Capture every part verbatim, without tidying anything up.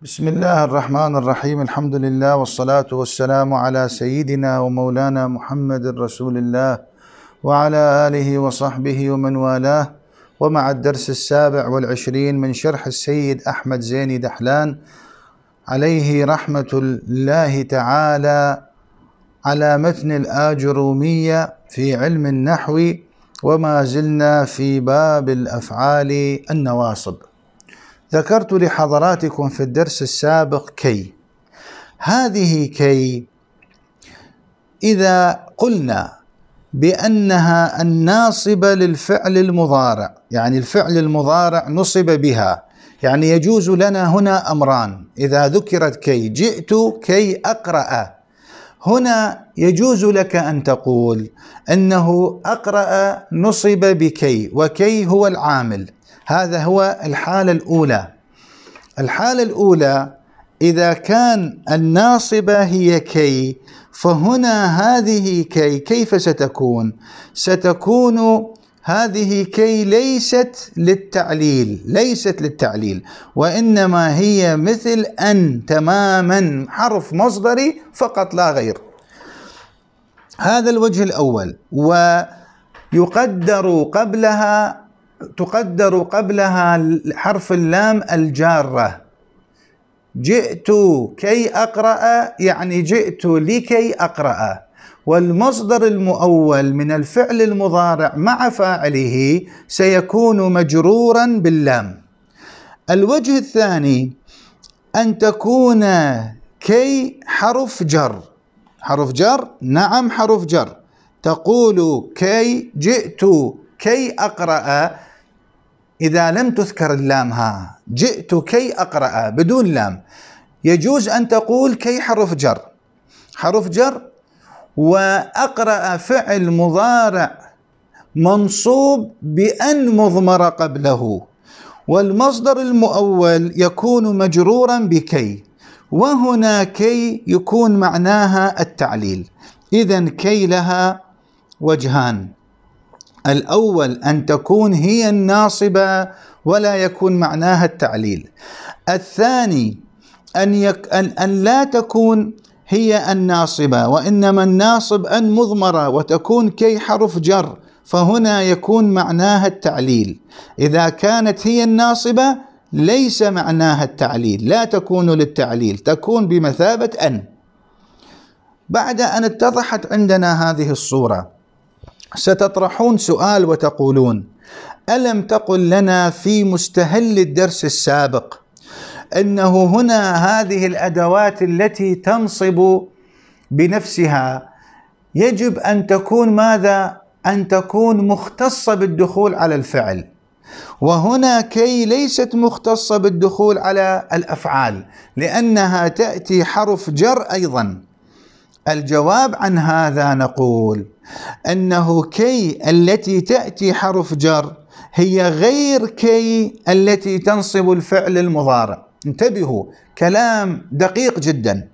بسم الله الرحمن الرحيم. الحمد لله والصلاة والسلام على سيدنا ومولانا محمد رسول الله وعلى آله وصحبه ومن والاه. ومع الدرس السابع والعشرين من شرح السيد أحمد زيني دحلان عليه رحمة الله تعالى على متن الآجرومية في علم النحو، وما زلنا في باب الأفعال النواصب. ذكرت لحضراتكم في الدرس السابق كي. هذه كي إذا قلنا بأنها الناصبة للفعل المضارع، يعني الفعل المضارع نصب بها، يعني يجوز لنا هنا أمران. إذا ذكرت كي، جئت كي أقرأ، هنا يجوز لك أن تقول أنه أقرأ نصب بكي، وكي هو العامل. هذا هو الحالة الأولى. الحالة الأولى إذا كان الناصبة هي كي، فهنا هذه كي كيف ستكون؟ ستكون هذه كي ليست للتعليل، ليست للتعليل، وإنما هي مثل أن تماما، حرف مصدري فقط لا غير. هذا الوجه الأول. ويقدر قبلها تقدر قبلها حرف اللام الجارة. جئت كي أقرأ يعني جئت لكي أقرأ، والمصدر المؤول من الفعل المضارع مع فاعله سيكون مجرورا باللام. الوجه الثاني أن تكون كي حرف جر. حرف جر، نعم حرف جر. تقول كي جئت كي أقرأ إذا لم تذكر اللام، ها جئت كي أقرأ بدون لام. يجوز أن تقول كي حرف جر، حرف جر، وأقرأ فعل مضارع منصوب بأن مضمر قبله، والمصدر المؤول يكون مجرورا بكي، وهنا كي يكون معناها التعليل. إذن كي لها وجهان. الأول أن تكون هي الناصبة ولا يكون معناها التعليل. الثاني أن, يك أن, أن لا تكون هي الناصبة، وإنما الناصب أن مضمرة، وتكون كي حرف جر، فهنا يكون معناها التعليل. إذا كانت هي الناصبة ليس معناها التعليل، لا تكون للتعليل، تكون بمثابة أن. بعد أن اتضحت عندنا هذه الصورة، ستطرحون سؤال وتقولون: ألم تقل لنا في مستهل الدرس السابق أنه هنا هذه الأدوات التي تنصب بنفسها يجب أن تكون ماذا؟ أن تكون مختصة بالدخول على الفعل، وهنا كي ليست مختصة بالدخول على الأفعال لأنها تأتي حرف جر أيضا. الجواب عن هذا نقول أنه كي التي تأتي حرف جر هي غير كي التي تنصب الفعل المضارع. انتبهوا، كلام دقيق جدا.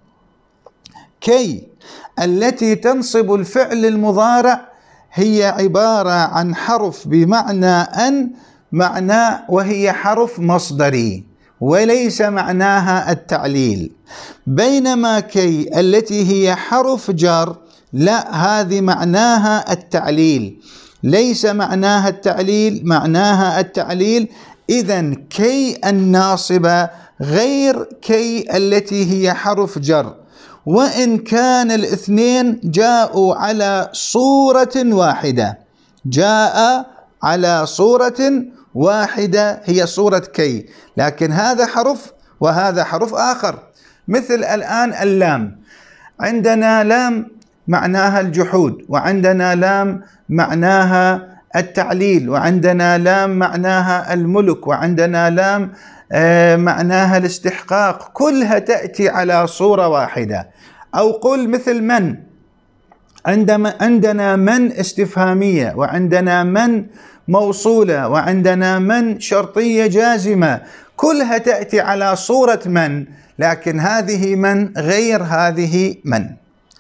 كي التي تنصب الفعل المضارع هي عبارة عن حرف بمعنى أن، معنى وهي حرف مصدري وليس معناها التعليل. بينما كي التي هي حرف جر لا، هذه معناها التعليل، ليس معناها التعليل، معناها التعليل. إذن كي الناصبة غير كي التي هي حرف جر، وإن كان الاثنين جاءوا على صورة واحدة، جاء على صورة واحدة هي صورة كي، لكن هذا حرف وهذا حرف آخر. مثل الآن اللام، عندنا لام معناها الجحود، وعندنا لام معناها التعليل، وعندنا لام معناها الملك، وعندنا لام معناها الاستحقاق، كلها تأتي على صورة واحدة. أو قل مثل من، عندما عندنا من استفهامية، وعندنا من موصولة، وعندنا من شرطية جازمة، كلها تأتي على صورة من، لكن هذه من غير هذه من.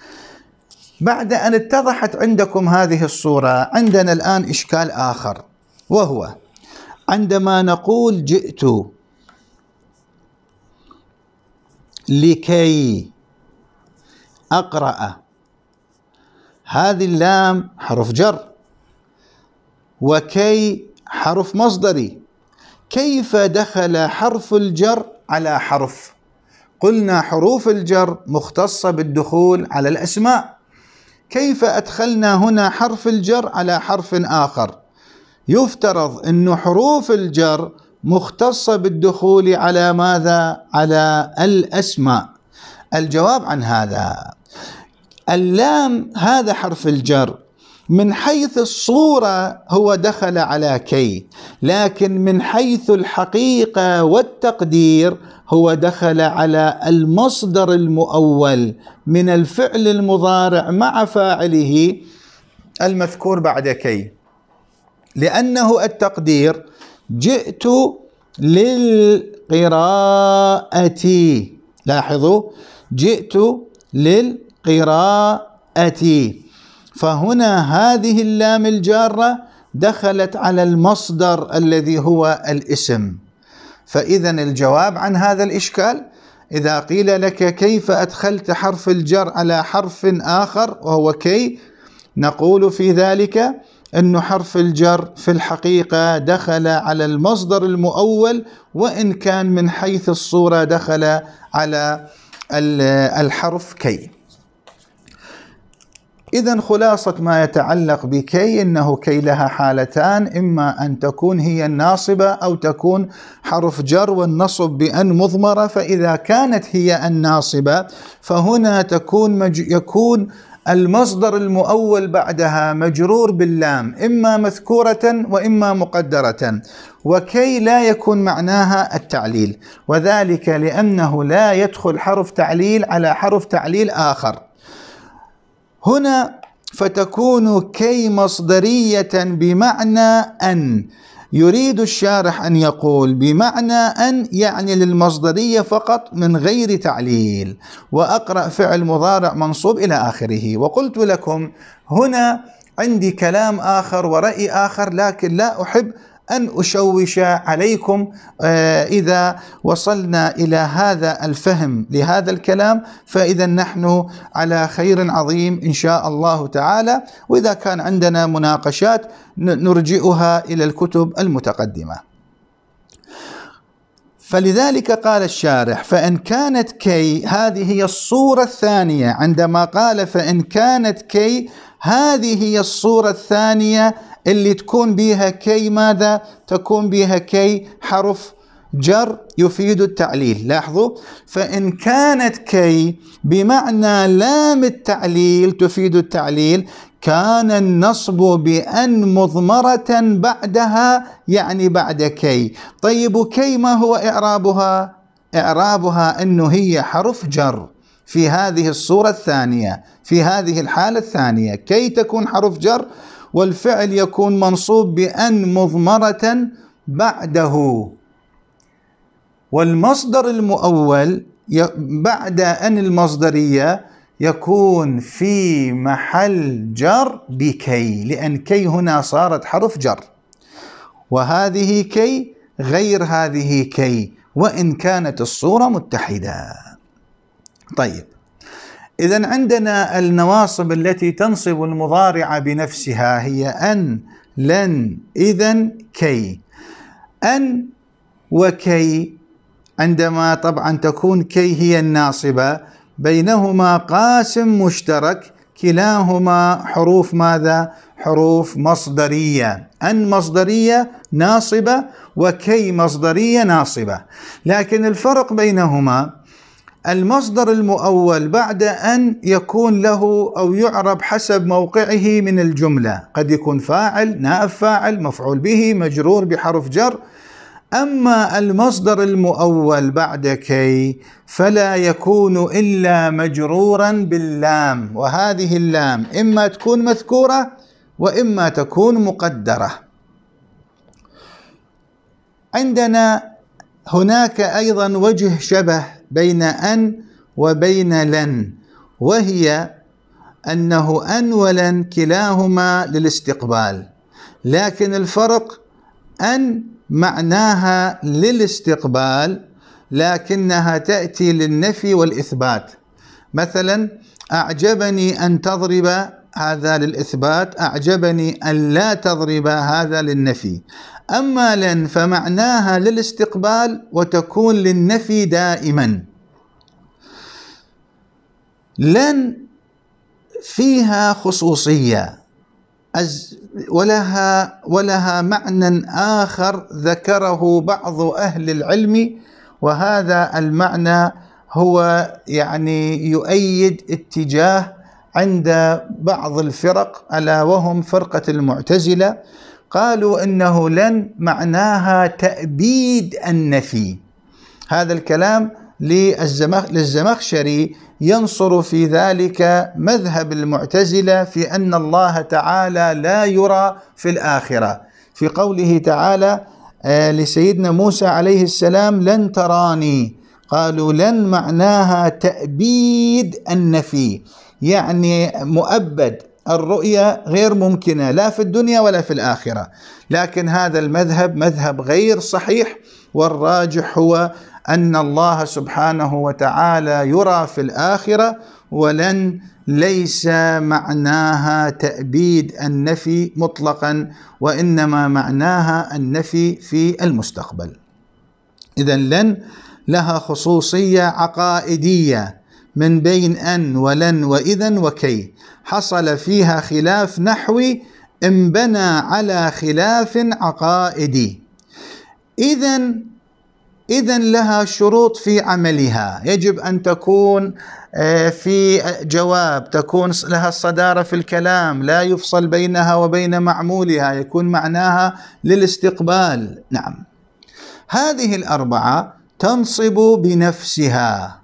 بعد أن اتضحت عندكم هذه الصورة، عندنا الآن إشكال آخر، وهو عندما نقول جئت لكي أقرأ، هذه اللام حرف جر، وكي حرف مصدري. كيف دخل حرف الجر على حرف؟ قلنا حروف الجر مختصة بالدخول على الأسماء، كيف أدخلنا هنا حرف الجر على حرف آخر؟ يفترض أن حروف الجر مختصة بالدخول على ماذا؟ على الأسماء. الجواب عن هذا، اللام هذا حرف الجر، من حيث الصورة هو دخل على كي، لكن من حيث الحقيقة والتقدير هو دخل على المصدر المؤول من الفعل المضارع مع فاعله المذكور بعد كي، لأنه التقدير جئت للقراءة. لاحظوا، جئت للقراءة، فهنا هذه اللام الجارة دخلت على المصدر الذي هو الاسم. فإذا الجواب عن هذا الإشكال، إذا قيل لك كيف أدخلت حرف الجر على حرف آخر وهو كي، نقول في ذلك أن حرف الجر في الحقيقة دخل على المصدر المؤول، وإن كان من حيث الصورة دخل على الحرف كي. إذن خلاصة ما يتعلق بكي أنه كي لها حالتان، إما أن تكون هي الناصبة أو تكون حرف جر، والنصب بأن مضمرة. فإذا كانت هي الناصبة فهنا تكون مج... يكون المصدر المؤول بعدها مجرور باللام، إما مذكورة وإما مقدرة، وكي لا يكون معناها التعليل، وذلك لأنه لا يدخل حرف تعليل على حرف تعليل آخر. هنا فتكون كي مصدرية بمعنى أن، يريد الشارح أن يقول بمعنى أن يعني للمصدرية فقط من غير تعليل، وأقرأ فعل مضارع منصوب إلى آخره. وقلت لكم هنا عندي كلام آخر ورأي آخر، لكن لا أحب أن أشوش عليكم. إذا وصلنا إلى هذا الفهم لهذا الكلام فإذا نحن على خير عظيم إن شاء الله تعالى، وإذا كان عندنا مناقشات نرجئها إلى الكتب المتقدمة. فلذلك قال الشارح فإن كانت كي، هذه هي الصورة الثانية، عندما قال فإن كانت كي هذه هي الصورة الثانية اللي تكون بها كي ماذا؟ تكون بها كي حرف جر يفيد التعليل. لاحظوا، فإن كانت كي بمعنى لام التعليل تفيد التعليل، كان النصب بأن مضمرة بعدها، يعني بعد كي. طيب كي ما هو إعرابها؟ إعرابها أنه هي حرف جر في هذه الصورة الثانية، في هذه الحالة الثانية كي تكون حرف جر والفعل يكون منصوب بأن مضمرة بعده، والمصدر المؤول بعد أن المصدرية يكون في محل جر بكي، لأن كي هنا صارت حرف جر، وهذه كي غير هذه كي وإن كانت الصورة متحدة. طيب، إذن عندنا النواصب التي تنصب المضارع بنفسها هي أن، لن، إذن، كي. أن وكي عندما طبعا تكون كي هي الناصبة، بينهما قاسم مشترك، كلاهما حروف ماذا؟ حروف مصدرية. أن مصدرية ناصبة وكي مصدرية ناصبة، لكن الفرق بينهما المصدر المؤول بعد أن يكون له أو يعرب حسب موقعه من الجملة، قد يكون فاعل، نائب فاعل، مفعول به، مجرور بحرف جر. أما المصدر المؤول بعد كي فلا يكون إلا مجرورا باللام، وهذه اللام إما تكون مذكورة وإما تكون مقدرة. عندنا هناك أيضا وجه شبه بين أن وبين لن، وهي أنه أن ولن كلاهما للاستقبال، لكن الفرق أن معناها للاستقبال، لكنها تأتي للنفي والإثبات. مثلا أعجبني أن تضرب، هذا للإثبات، أعجبني أن لا تضرب، هذا للنفي. أما لن فمعناها للاستقبال وتكون للنفي دائما. لن فيها خصوصية ولها ولها معنى آخر ذكره بعض أهل العلم، وهذا المعنى هو يعني يؤيد اتجاه عند بعض الفرق، ألا وهم فرقة المعتزلة. قالوا إنه لن معناها تأبيد النفي. هذا الكلام للزمخشري ينصر في ذلك مذهب المعتزلة في أن الله تعالى لا يرى في الآخرة، في قوله تعالى لسيدنا موسى عليه السلام لن تراني. قالوا لن معناها تأبيد النفي، يعني مؤبد، الرؤية غير ممكنة لا في الدنيا ولا في الآخرة. لكن هذا المذهب مذهب غير صحيح، والراجح هو أن الله سبحانه وتعالى يرى في الآخرة، ولن ليس معناها تأبيد النفي مطلقا، وإنما معناها النفي في المستقبل. إذن لن لها خصوصية عقائدية من بين أن ولن وإذن وكي، حصل فيها خلاف نحوي انبنى على خلاف عقائدي. إذن إذن لها شروط في عملها، يجب أن تكون في جواب، تكون لها الصدارة في الكلام، لا يفصل بينها وبين معمولها، يكون معناها للاستقبال. نعم، هذه الأربعة تنصب بنفسها.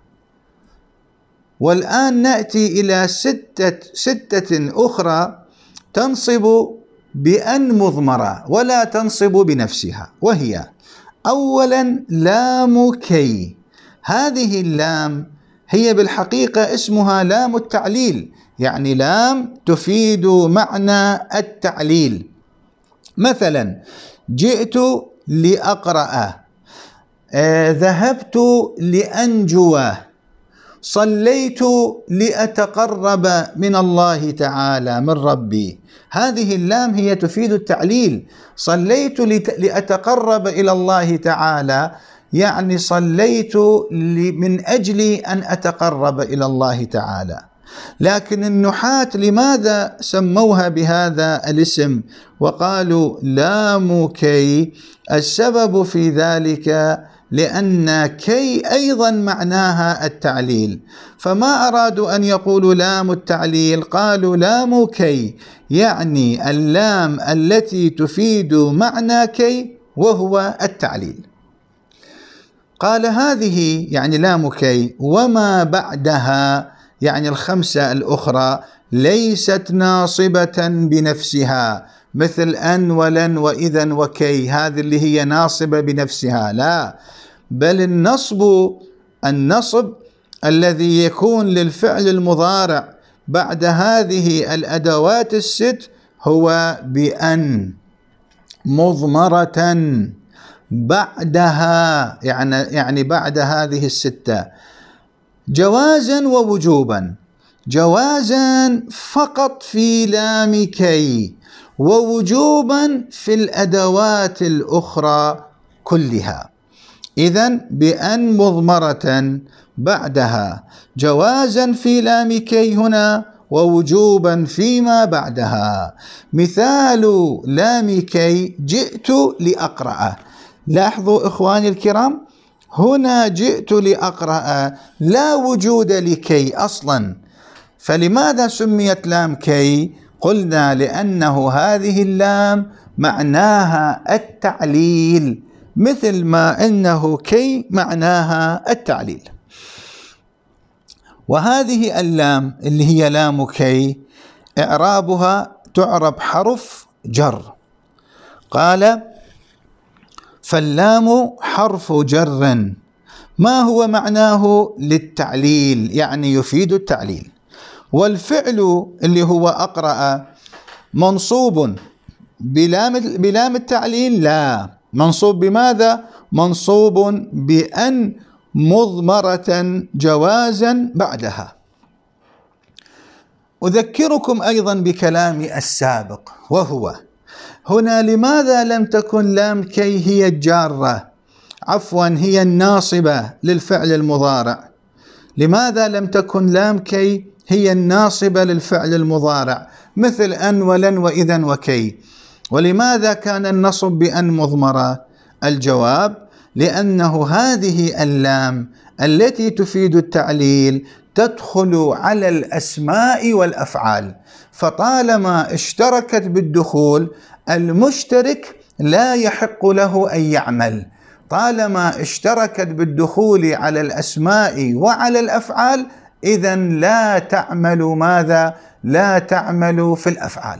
والآن نأتي إلى ستة, ستة أخرى تنصب بأن مضمرة ولا تنصب بنفسها، وهي أولا لام كي. هذه اللام هي بالحقيقة اسمها لام التعليل، يعني لام تفيد معنى التعليل. مثلا جئت لأقرأ، آه ذهبت لأنجو، صليت لأتقرب من الله تعالى من ربي. هذه اللام هي تفيد التعليل. صليت لأتقرب إلى الله تعالى، يعني صليت من أجل أن أتقرب إلى الله تعالى. لكن النحاة لماذا سموها بهذا الاسم وقالوا لام كي؟ السبب في ذلك لأن كي أيضا معناها التعليل، فما أرادوا أن يقولوا لام التعليل، قالوا لام كي، يعني اللام التي تفيد معنى كي وهو التعليل. قال هذه يعني لام كي وما بعدها، يعني الخمسة الأخرى، ليست ناصبة بنفسها مثل أن ولن وإذن وكي، هذه اللي هي ناصبة بنفسها، لا، بل النصب النصب الذي يكون للفعل المضارع بعد هذه الأدوات الست هو بأن مضمرة بعدها، يعني يعني بعد هذه الستة، جوازا ووجوبا. جوازا فقط في لام كي، ووجوبا في الأدوات الأخرى كلها. إذن بأن مضمرة بعدها، جوازا في لام كي هنا، ووجوبا فيما بعدها. مثال لام كي جئت لأقرأ. لاحظوا إخواني الكرام، هنا جئت لأقرأ لا وجود لكي أصلا، فلماذا سميت لام كي؟ قلنا لأنه هذه اللام معناها التعليل، مثل ما أنه كي معناها التعليل. وهذه اللام اللي هي لام كي إعرابها تعرب حرف جر. قال فاللام حرف جر، ما هو معناه؟ للتعليل، يعني يفيد التعليل. والفعل اللي هو أقرأ منصوب بلام بلام التعليل؟ لا، منصوب بماذا؟ منصوب بأن مضمرة جوازا بعدها. أذكركم أيضا بكلامي السابق، وهو هنا لماذا لم تكن لام كي هي الجارة، عفوا هي الناصبة للفعل المضارع؟ لماذا لم تكن لام كي هي الناصبة للفعل المضارع مثل أن ولن وإذا وكي؟ ولماذا كان النصب بأن مضمرة؟ الجواب: لأنه هذه اللام التي تفيد التعليل تدخل على الأسماء والأفعال، فطالما اشتركت بالدخول المشترك لا يحق له أن يعمل. طالما اشتركت بالدخول على الأسماء وعلى الأفعال إذن لا تعمل ماذا؟ لا تعمل في الأفعال.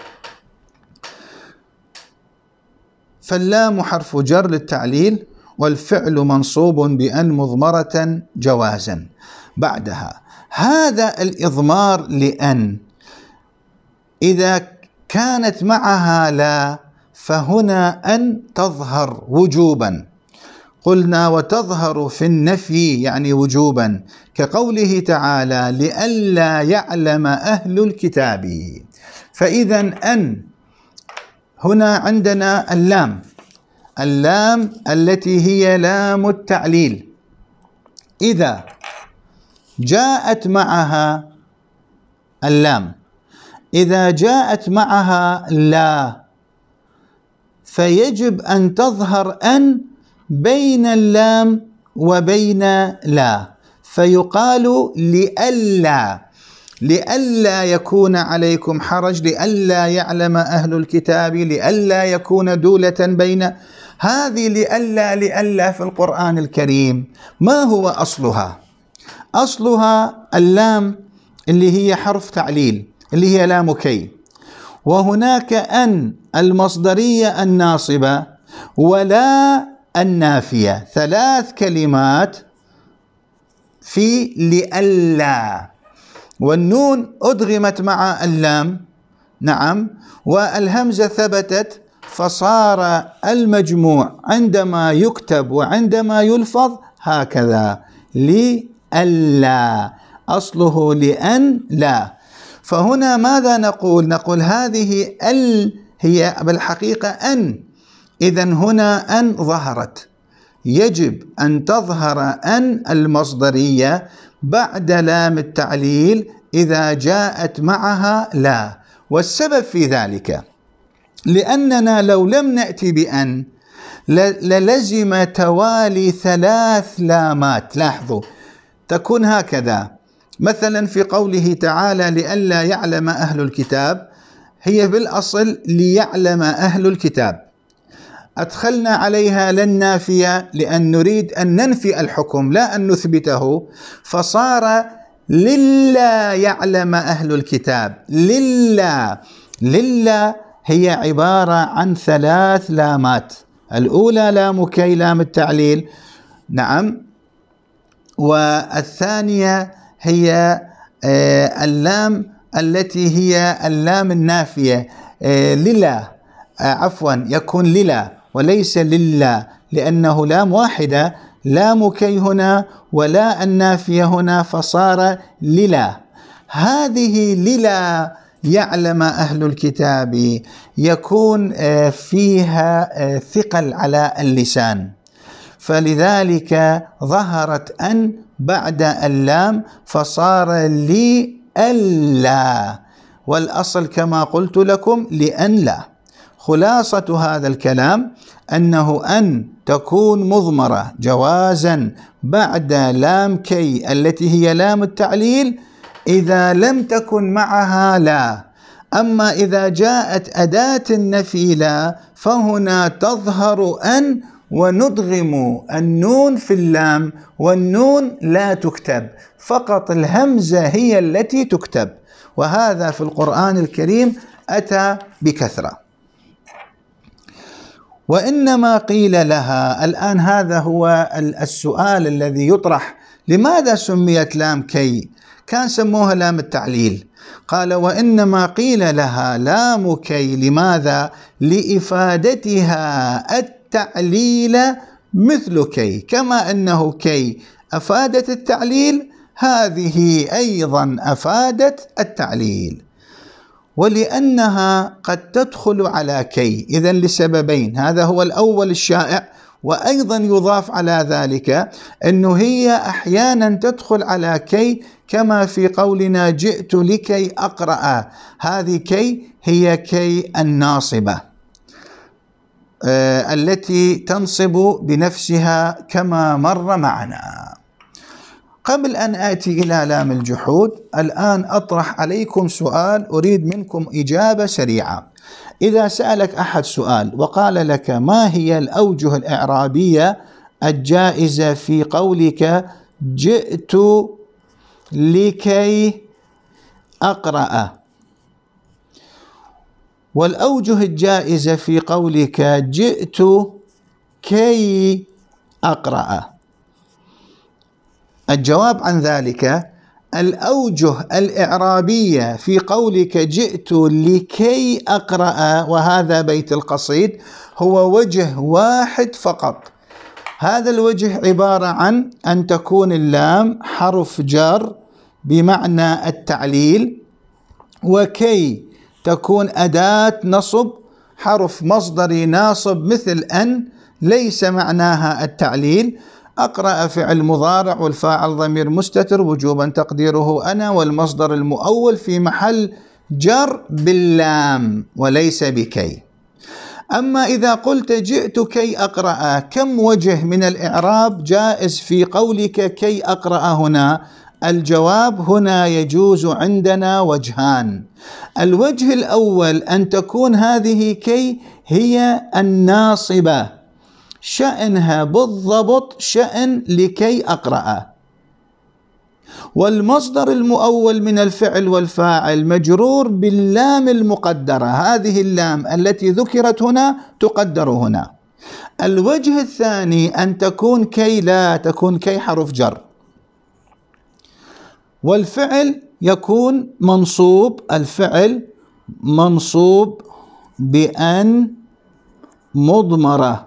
فاللام حرف جر للتعليل، والفعل منصوب بأن مضمرة جوازا بعدها. هذا الإضمار لأن إذا كانت معها لا فهنا أن تظهر وجوبا، قلنا وتظهر في النفي يعني وجوبا، كقوله تعالى: لئلا يعلم أهل الكتاب. فإذا أن هنا عندنا اللام، اللام التي هي لام التعليل، إذا جاءت معها اللام، إذا جاءت معها لا فيجب أن تظهر أن بين اللام وبين لا، فيقال لئلا، لئلا يكون عليكم حرج، لئلا يعلم أهل الكتاب، لئلا يكون دولة بين. هذه لئلا لئلا في القرآن الكريم ما هو أصلها؟ أصلها اللام اللي هي حرف تعليل اللي هي لام كي، وهناك أن المصدرية الناصبة ولا النافية، ثلاث كلمات في لئلا، والنون أدغمت مع اللام، نعم، والهمزة ثبتت، فصار المجموع عندما يكتب وعندما يلفظ هكذا: لئلا، أصله لأن لا. فهنا ماذا نقول؟ نقول هذه ال هي بالحقيقة أن، إذن هنا أن ظهرت، يجب أن تظهر أن المصدرية بعد لام التعليل إذا جاءت معها لا. والسبب في ذلك لأننا لو لم نأتي بأن للزم توالي ثلاث لامات. لاحظوا تكون هكذا، مثلا في قوله تعالى: لئلا يعلم أهل الكتاب، هي بالأصل ليعلم أهل الكتاب، أدخلنا عليها للنافية لأن نريد أن ننفي الحكم لا أن نثبته، فصار للا يعلم أهل الكتاب. للا، للا هي عبارة عن ثلاث لامات، الأولى لام كي لام التعليل، نعم، والثانية هي اللام التي هي اللام النافية للا، عفوا يكون للا وليس للا، لأنه لام واحدة، لام كي هنا ولا النافية هنا، فصار للا. هذه للا يعلم أهل الكتاب يكون فيها ثقل على اللسان، فلذلك ظهرت أن بعد اللام فصار لئلا، والأصل كما قلت لكم لأن لا. خلاصة هذا الكلام أنه أن تكون مضمرة جوازا بعد لام كي التي هي لام التعليل إذا لم تكن معها لا. أما إذا جاءت أداة النفي لا فهنا تظهر أن وندغم النون في اللام، والنون لا تكتب، فقط الهمزة هي التي تكتب، وهذا في القرآن الكريم أتى بكثرة. وإنما قيل لها، الآن هذا هو السؤال الذي يطرح: لماذا سميت لام كي؟ كان سموها لام التعليل. قال: وإنما قيل لها لام كي، لماذا؟ لإفادتها التعليل مثل كي، كما أنه كي أفادت التعليل هذه أيضا أفادت التعليل. ولأنها قد تدخل على كي، إذن لسببين، هذا هو الأول الشائع، وأيضا يضاف على ذلك أنه هي أحيانا تدخل على كي كما في قولنا جئت لكي أقرأ، هذه كي هي كي الناصبة آه التي تنصب بنفسها كما مر معنا. قبل أن آتي إلى لام الجحود الآن أطرح عليكم سؤال أريد منكم إجابة سريعة. إذا سألك أحد سؤال وقال لك ما هي الأوجه الإعرابية الجائزة في قولك جئت لكي أقرأ، والأوجه الجائزة في قولك جئت كي أقرأ، الجواب عن ذلك الأوجه الإعرابية في قولك جئت لكي أقرأ، وهذا بيت القصيد، هو وجه واحد فقط. هذا الوجه عبارة عن أن تكون اللام حرف جر بمعنى التعليل، وكي تكون أداة نصب حرف مصدري ناصب مثل أن ليس معناها التعليل. أقرأ فعل مضارع والفاعل ضمير مستتر وجوبا تقديره أنا، والمصدر المؤول في محل جر باللام وليس بكي. أما إذا قلت جئت كي أقرأ، كم وجه من الإعراب جائز في قولك كي أقرأ هنا؟ الجواب هنا يجوز عندنا وجهان. الوجه الأول أن تكون هذه كي هي الناصبة، شأنها بالضبط شأن لكي أقرأ، والمصدر المؤول من الفعل والفاعل مجرور باللام المقدرة، هذه اللام التي ذكرت هنا تقدر هنا. الوجه الثاني أن تكون كي لا تكون كي حرف جر، والفعل يكون منصوب، الفعل منصوب بأن مضمرة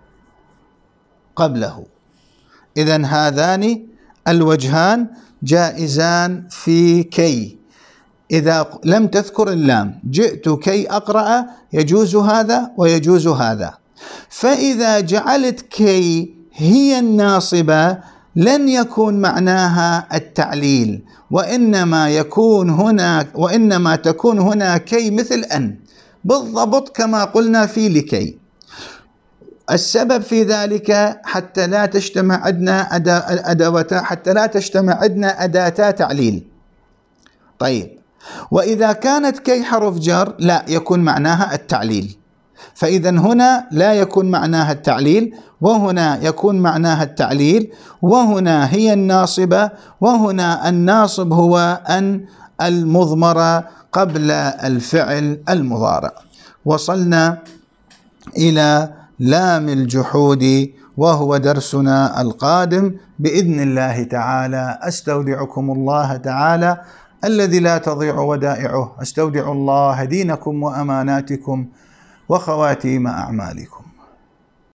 قبله. إذن هذان الوجهان جائزان في كي إذا لم تذكر اللام. جئت كي أقرأ يجوز هذا ويجوز هذا. فإذا جعلت كي هي الناصبة لن يكون معناها التعليل، وإنما يكون هنا وإنما تكون هنا كي مثل أن بالضبط كما قلنا في لكي. السبب في ذلك حتى لا تجتمع عندنا أدوات حتى لا تجتمع عندنا أداتا تعليل. طيب، وإذا كانت كي حرف جر لا يكون معناها التعليل، فإذا هنا لا يكون معناها التعليل، وهنا يكون معناها التعليل، وهنا هي الناصبة، وهنا الناصب هو أن المضمرة قبل الفعل المضارع. وصلنا إلى لام الجحود وهو درسنا القادم بإذن الله تعالى. أستودعكم الله تعالى الذي لا تضيع ودائعه، أستودع الله دينكم وأماناتكم وخواتيم أعمالكم.